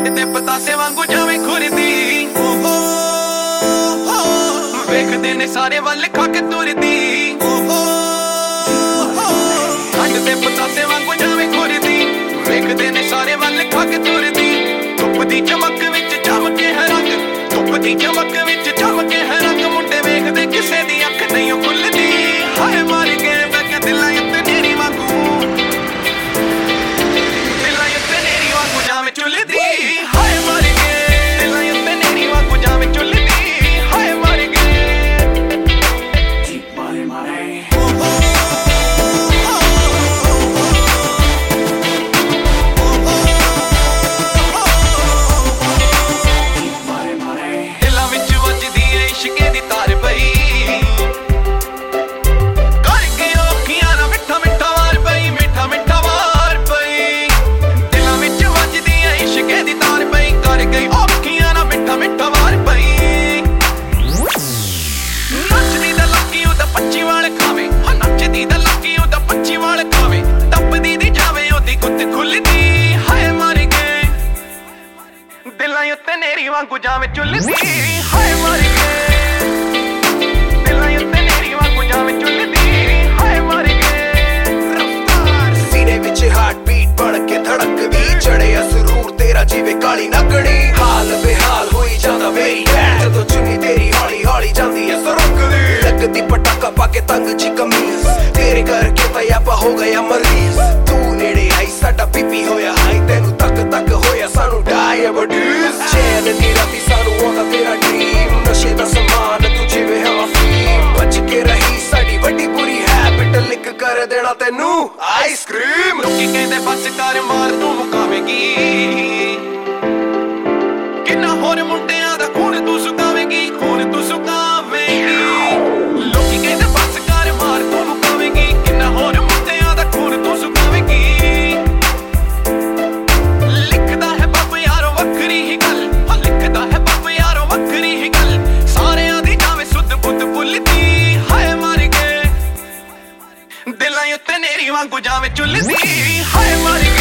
ਛੱਡ ਤੇ ਪਤਾਸੇ ਵਾਂਗੂ ਜਾਵੇਂ ਖੁਰਦੀ ਵੇਖਦੇ ਨੇ ਸਾਰੇ ਵੱਲ ਖਾ ਕੇ ਤੁਰਦੀ ਛੱਡ ਤੇ ਪਤਾਸੇ ਵਾਂਗੂ ਜਾਵੇਂ ਖੁਰਦੀ ਵੇਖਦੇ ਨੇ ਸਾਰੇ ਵੱਲ ਖਾ ਕੇ ਤੁਰਦੀ ਧੁੱਪ ਦੀ ਚਮਕ ਵਿੱਚ ਚਮਕੇ ਹੈ ਰੰਗ ਧੁੱਪ ਦੀ ਚਮਕ ਵਿੱਚ ਚਮਕੇ ਹੈ ਰੰਗ ਮੁੰਡੇ ਵੇਖਦੇ ਕਿਸੇ ਦੀ ਅੱਖ ਨਹੀਂ ਖੁੱਲਦੀ ਹਾਏ ਮਰ ਗਏ ਮੈਂ ਕਿ ਦਿਲਾਂ ਉੱਤੇ ਨੇਰੀ ਵਾਂਗੂ ਦਿਲਾਂ ਉੱਤੇ ਨੇਰੀ ਵਾਂਗੂ ਜਾਵੇਂ ਚੁੱਲਦੀ ਹਾਏ ਮਰ ਗਏ ਦਿਲਾਂ ਉੱਤੇ ਨੇਰੀ ਵਾਂਗੂ ਜਾਵੇਂ ਚੁੱਲਦੀ ਹਾਏ ਮਰ ਗਏ keep money money ਦਿਲਾਂ ਵਿੱਚ ਵੱਜਦੀ ਏ ਇਸ਼ਕੇ ਦੀ ਤਾਰ ਪਈ ਕਰਕੇ ਔਖੀਆਂ ਨਾ ਮਿੱਠਾ ਮਿੱਠਾ ਵਾਰ ਪਈ ਮਿੱਠਾ ਮਿੱਠਾ ਵਾਰ ਪਈ ਦਿਲਾਂ ਵਿੱਚ ਵੱਜਦੀ ਏ ਇਸ਼ਕੇ ਦੀ ਤਾਰ ਪਈ ਕਰਕੇ ਔਖੀਆਂ ਨਾ ਮਿੱਠਾ ਮਿੱਠਾ ਵਾਰ ਪਈ ਨੱਚਦੀ ਦਾ ਲੱਕੀ ਉਹਦਾ 25 ਵਾਲ ਖਾਵੇ ਹਾਂ ਨੱਚਦੀ ਦਾ ਲੱਕੀ ਉਹਦਾ 25 ਵਾਲ ਖਾਵੇ ਟੱਪਦੀ ਦੀ ਜਾਵੇ ਉਹਦੀ ਗੁੱਤ ਖੁੱਲਦੀ ਹਾਏ ਮਰ ਗਏ ਦਿਲਾਂ ਉੱਤੇ ਨੇਰੀ ਵਾਂਗੂ ਜਾਵੇਂ ਚੁੱਲਦੀ ਹਾਏ ਮਰ ਗਏ ਦਿਲਾਂ ਉੱਤੇ ਨੇਰੀ ਵਾਂਗੂ ਜਾਵੇਂ ਚੁੱਲਦੀ ਹਾਏ ਮਰ ਗਏ ਰਫਤਾਰ ਸੀਨੇ ਵਿੱਚ ਹਾਰਟ ਬੀਟ ਬਣ ਕੇ ਧੜਕਦੀ ਚੜਿਆ ਸਰੂਰ ਤੇਰਾ ਜਿਵੇਂ ਕਾਲੀ ਨਗੜੀ ਹਾਲ ਬੇਹਾਲ ਹੋਈ ਜਾਂਦਾ ਮੇਰੀ ਜਦੋਂ ਚੁੰਨੀ ਤੇਰੀ ਹੌਲੀ ਹੌਲੀ ਜਾਂਦੀ ਐ ਸਰਕਦੀ ਲੱਗਦੀ ਪਟਾਕਾ ਪਾ ਕੇ ਤੰਗ ਜੀ ਕਮੀਜ਼ ਤੇਰੇ ਕਰਕੇ ਤਾਂ ਆਪਾਂ ਹੋ ਗਿਆ ਮਰੀਜ਼ ਤੂੰ ਨੇੜੇ ਆਈ ਸਾਡਾ ਪੀਪੀ ਹੋਇਆ ਹਾਈ ਤੈਨੂੰ ਤੱਕ ਤੱਕ ਹੋਇਆ ਸਾਨੂੰ ਡਾਇਬਟੀਜ਼ ਚੈਨ ਦੀ ਰਾਤੀ ਸਾਨੂੰ ਆਉਂਦਾ ਤੇਰਾ ਡ੍ਰੀਮ ਨਸ਼ੇ ਦਾ ਸਮਾਨ ਤੂੰ ਜਿਵੇਂ ਹਵਾ ਫੀਮ ਬਚ ਕੇ ਰਹੀ ਸਾਡੀ ਵੱਡੀ ਬੁਰੀ ਹੈਬਿਟ ਲਿਕ ਕਰ ਦੇਣਾ ਤੈਨੂੰ ਆਈਸਕ੍ਰੀਮ ਲੋਕੀ ਕਹਿੰਦੇ ਬਸ ਕਰ ਮਾਰ ਤੂੰ ਮੁਕਾਵੇਂਗੀ ਕਿੰਨਾ ਹੋਰ ਮੁੰਡਿਆਂ ਦਾ ਖੂਨ ਤੂੰ ਸੁਕਾਵੇਂਗੀ ਖੂਨ ਤੂੰ ਸੁਕਾਵੇਂਗੀ ਲੋਕੀ ਕਹਿੰਦੇ ਬਸ ਕਰ ਮਾਰ ਤੂੰ ਮੁਕਾਵੇਂਗੀ ਕਿੰਨਾ ਹੋਰ ਮੁੰਡਿਆਂ ਦਾ ਖੂਨ ਤੂੰ ਸੁਕਾਵੇਂਗੀ ਲਿਖਦਾ ਹੈ ਬੱਬ ਯਾਰੋ ਵੱਖਰੀ ਹੀ ਗੱਲ ਹਾਂ ਲਿਖਦਾ ਹੈ ਬੱਬ ਯਾਰੋ ਵੱਖਰੀ ਹੀ ਗੱਲ ਸਾਰਿਆਂ ਦੀ ਜਾਵੇਂ ਸੁੱਧ ਬੁੱਧ ਭੁੱਲਦੀ ਹਾਏ ਮਰ ਗਏ ਦਿਲਾਂ ਉੱਤੇ ਨੇਰੀ ਵਾਂਗੂ ਜਾਵੇਂ ਚੁੱਲਦੀ ਹਾਏ ਮਰ ਗਏ